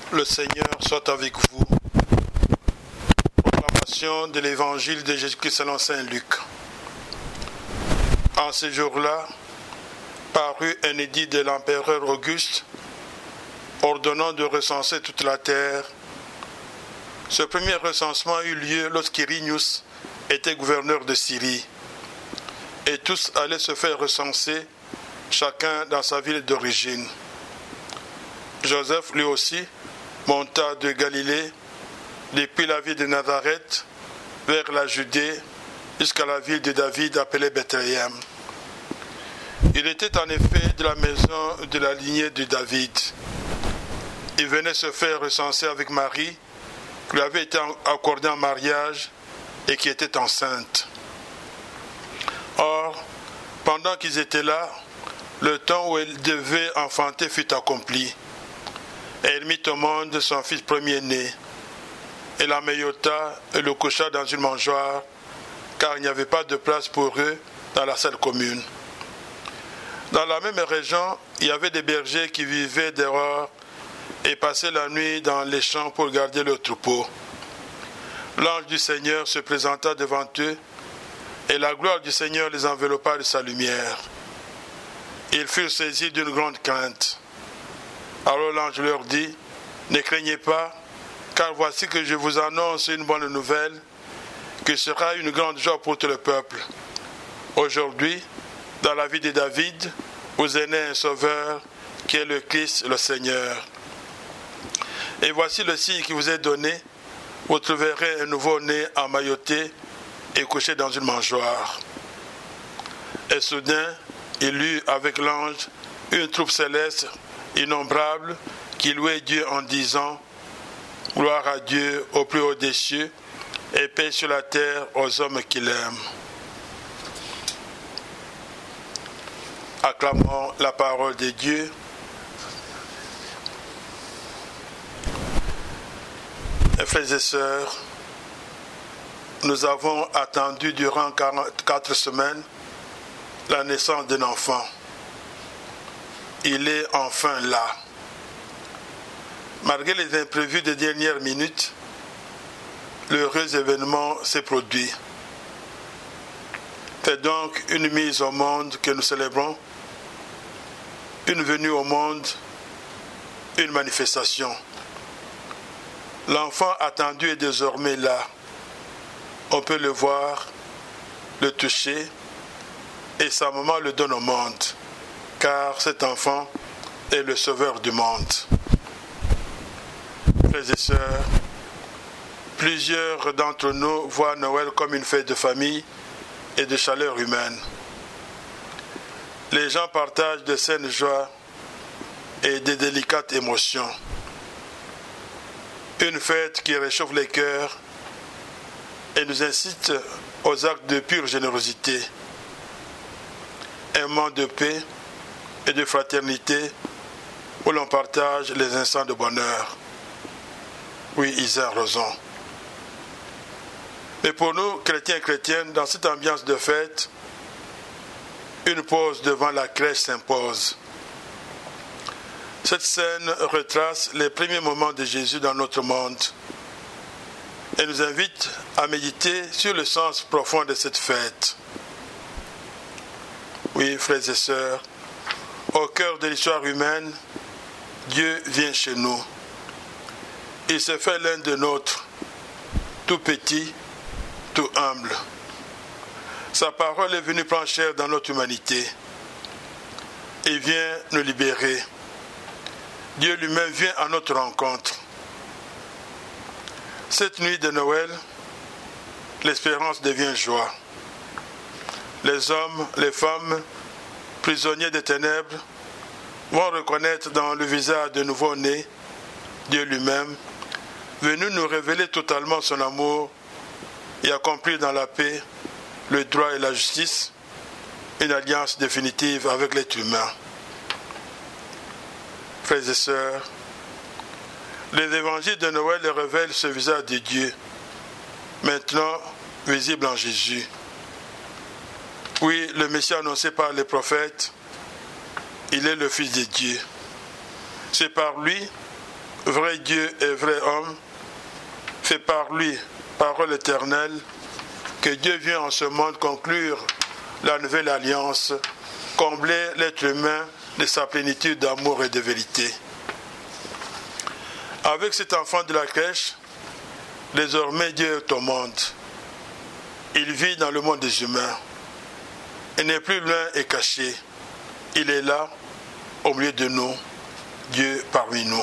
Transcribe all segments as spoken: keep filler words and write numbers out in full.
Le Seigneur soit avec vous. Proclamation de l'évangile de Jésus-Christ selon saint Luc. En ce jour-là, parut un édit de l'empereur Auguste, ordonnant de recenser toute la terre. Ce premier recensement eut lieu lorsqu'Irénius était gouverneur de Syrie. Et tous allaient se faire recenser, chacun dans sa ville d'origine. Joseph, lui aussi, monta de Galilée, depuis la ville de Nazareth, vers la Judée, jusqu'à la ville de David appelée Bethléem. Il était en effet de la maison de la lignée de David. Il venait se faire recenser avec Marie, qui lui avait été accordée en mariage et qui était enceinte. Or, pendant qu'ils étaient là, le temps où elle devait enfanter fut accompli. Et elle mit au monde son fils premier-né. Et la meillota et le coucha dans une mangeoire, car il n'y avait pas de place pour eux dans la salle commune. Dans la même région, il y avait des bergers qui vivaient dehors et passaient la nuit dans les champs pour garder leurs troupeaux. L'ange du Seigneur se présenta devant eux, et la gloire du Seigneur les enveloppa de sa lumière. Ils furent saisis d'une grande crainte. Alors l'ange leur dit, « Ne craignez pas, car voici que je vous annonce une bonne nouvelle, qui sera une grande joie pour tout le peuple. Aujourd'hui, dans la vie de David, vous est né un sauveur, qui est le Christ, le Seigneur. Et voici le signe qui vous est donné, vous trouverez un nouveau-né emmailloté et couché dans une mangeoire. » Et soudain, il eut avec l'ange une troupe céleste innombrable qui louait Dieu en disant « Gloire à Dieu au plus haut des cieux et paix sur la terre aux hommes qui l'aiment. » Acclamons la parole de Dieu. Frères et sœurs, nous avons attendu durant quarante-quatre semaines la naissance d'un enfant. Il est enfin là. Malgré les imprévus des dernières minutes, l'heureux événement s'est produit. C'est donc une mise au monde que nous célébrons, une venue au monde, une manifestation. L'enfant attendu est désormais là. On peut le voir, le toucher, et sa maman le donne au monde, car cet enfant est le sauveur du monde. Frères et sœurs, plusieurs d'entre nous voient Noël comme une fête de famille et de chaleur humaine. Les gens partagent de saines joies et de délicates émotions. Une fête qui réchauffe les cœurs et nous incite aux actes de pure générosité. Un moment de paix et de fraternité où l'on partage les instants de bonheur. Oui, ils ont raison. Mais pour nous, chrétiens et chrétiennes, dans cette ambiance de fête, une pause devant la crèche s'impose. Cette scène retrace les premiers moments de Jésus dans notre monde et nous invite à méditer sur le sens profond de cette fête. Oui, frères et sœurs, au cœur de l'histoire humaine, Dieu vient chez nous. Il se fait l'un de nôtres, tout petit, tout humble. Sa parole est venue prendre chair dans notre humanité. Il vient nous libérer. Dieu lui-même vient à notre rencontre. Cette nuit de Noël, l'espérance devient joie. Les hommes, les femmes, prisonniers des ténèbres, vont reconnaître dans le visage de nouveau-né Dieu lui-même, venu nous révéler totalement son amour et accomplir dans la paix, le droit et la justice, une alliance définitive avec l'être humain. Frères et sœurs, les évangiles de Noël révèlent ce visage de Dieu, maintenant visible en Jésus. Oui, le Messie annoncé par les prophètes, il est le Fils de Dieu. C'est par lui vrai Dieu et vrai homme, fait par lui, parole éternelle, que Dieu vient en ce monde conclure la nouvelle alliance, combler l'être humain de sa plénitude d'amour et de vérité. Avec cet enfant de la crèche, désormais Dieu est au monde. Il vit dans le monde des humains. Il n'est plus loin et caché. Il est là, au milieu de nous, Dieu parmi nous.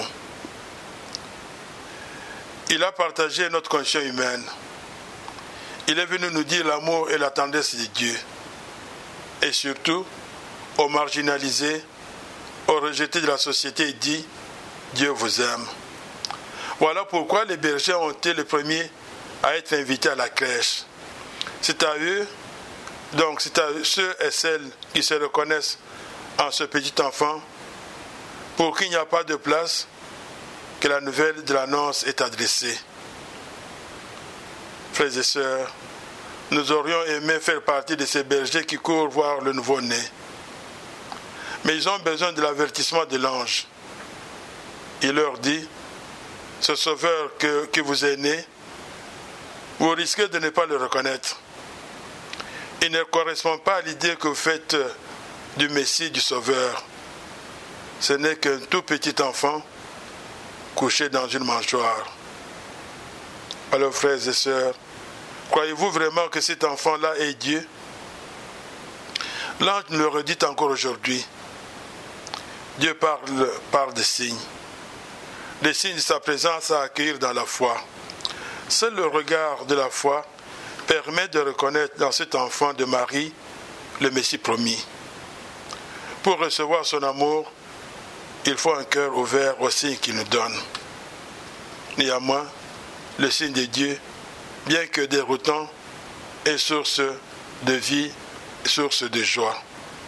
Il a partagé notre condition humaine. Il est venu nous dire l'amour et la tendresse de Dieu. Et surtout, aux marginalisés, aux rejetés de la société, il dit « Dieu vous aime ». Voilà pourquoi les bergers ont été les premiers à être invités à la crèche. C'est à eux, donc c'est à ceux et celles qui se reconnaissent en ce petit enfant, pour qu'il n'y a pas de place, que la nouvelle de l'annonce est adressée. Frères et sœurs, nous aurions aimé faire partie de ces bergers qui courent voir le nouveau-né. Mais ils ont besoin de l'avertissement de l'ange. Il leur dit, ce sauveur que, qui vous est né, vous risquez de ne pas le reconnaître. Il ne correspond pas à l'idée que vous faites du Messie, du Sauveur. Ce n'est qu'un tout petit enfant couché dans une mangeoire. Alors, frères et sœurs, croyez-vous vraiment que cet enfant-là est Dieu? L'ange nous le redit encore aujourd'hui. Dieu parle par des signes. Des signes de sa présence à accueillir dans la foi. Seul le regard de la foi permet de reconnaître dans cet enfant de Marie le Messie promis. Pour recevoir son amour, il faut un cœur ouvert aux signes qu'il nous donne. Néanmoins, le signe de Dieu, bien que déroutant, est source de vie, source de joie.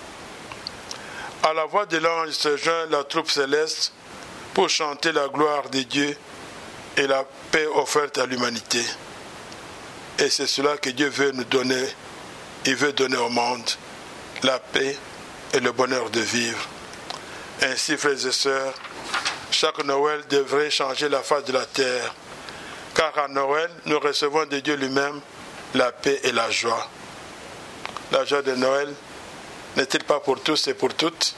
À la voix de l'ange se joint la troupe céleste pour chanter la gloire de Dieu et la paix offerte à l'humanité. Et c'est cela que Dieu veut nous donner. Il veut donner au monde la paix et le bonheur de vivre. Ainsi, frères et sœurs, chaque Noël devrait changer la face de la terre, car à Noël, nous recevons de Dieu lui-même la paix et la joie. La joie de Noël n'est-il pas pour tous et pour toutes?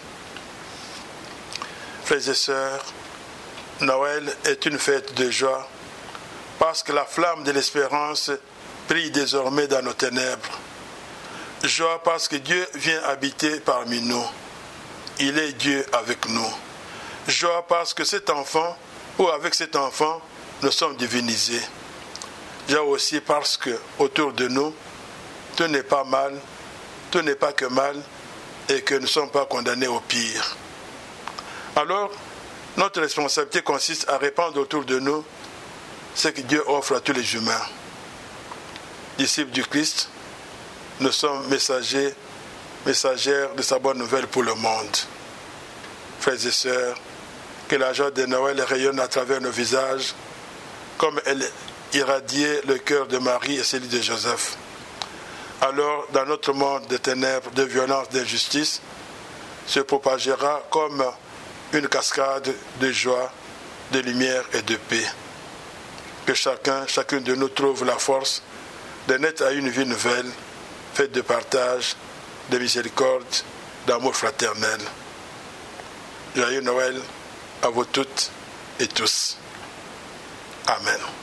Frères et sœurs, Noël est une fête de joie, parce que la flamme de l'espérance brille désormais dans nos ténèbres. Joie parce que Dieu vient habiter parmi nous. Il est Dieu avec nous. Joie parce que cet enfant, ou avec cet enfant, nous sommes divinisés. Joie aussi parce que autour de nous, tout n'est pas mal, tout n'est pas que mal, et que nous ne sommes pas condamnés au pire. Alors, notre responsabilité consiste à répandre autour de nous ce que Dieu offre à tous les humains. Disciples du Christ, nous sommes messagers, messagères de sa bonne nouvelle pour le monde. Frères et sœurs, que la joie de Noël rayonne à travers nos visages, comme elle irradiait le cœur de Marie et celui de Joseph. Alors, dans notre monde de ténèbres, de violence, d'injustice, se propagera comme une cascade de joie, de lumière et de paix. Que chacun, chacune de nous trouve la force de naître à une vie nouvelle, faite de partage, de miséricorde, d'amour fraternel. Joyeux Noël à vous toutes et tous. Amen.